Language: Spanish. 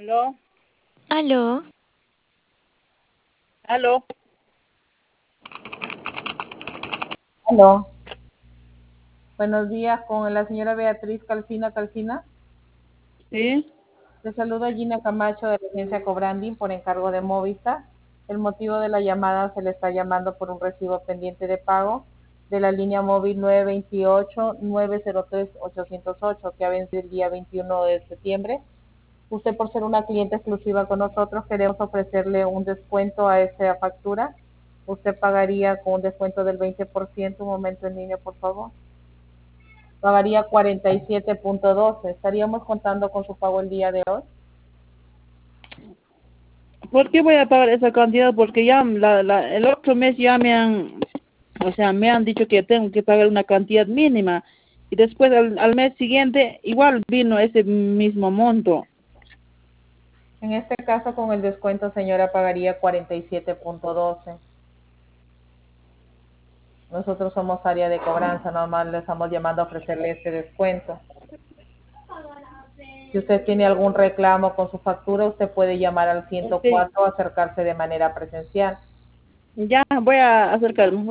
¿Aló? Aló, ¿Aló? Aló, buenos días con la señora Beatriz Calcina Calcina. ¿Sí? Le saluda Gina Camacho de la agencia Cobranding por encargo de Movistar. El motivo de la llamada se le está llamando por un recibo pendiente de pago de la línea móvil 928-903-808 que ha vencido el día 21 de septiembre. Usted, por ser una cliente exclusiva con nosotros, queremos ofrecerle un descuento a esa factura. Usted pagaría con un descuento del 20%. Un momento en línea, por favor. Pagaría 47.12. Estaríamos contando con su pago el día de hoy. ¿Por qué voy a pagar esa cantidad? Porque ya el otro mes ya me han dicho que tengo que pagar una cantidad mínima y después al mes siguiente igual vino ese mismo monto. En este caso, con el descuento, señora, pagaría 47.12. Nosotros somos área de cobranza, normal le estamos llamando a ofrecerle este descuento. Si usted tiene algún reclamo con su factura, usted puede llamar al Sí, 104 o acercarse de manera presencial. ya voy a acercarme.